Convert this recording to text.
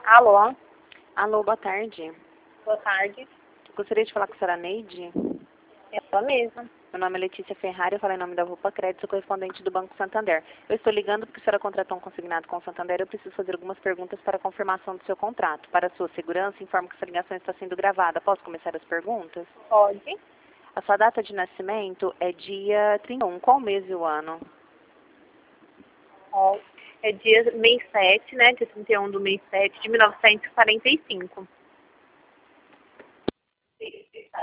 Alô, Alô, boa tarde. boa tarde. Gostaria de falar com a senhora Neide. Ela mesma. Meu nome é Letícia Ferrari, eu falo em nome da Rupa Crédito, sou correspondente do Banco Santander. Eu estou ligando porque a senhora contratou um consignado com o Santander. Eu preciso fazer algumas perguntas para a confirmação do seu contrato. Para a sua segurança, informo que essa ligação está sendo gravada. Posso começar as perguntas? Pode. A sua data de nascimento é dia 31. Qual mês e o ano? Ó, é dia mês 7, né? Dia 31 do mês 7 de 1945.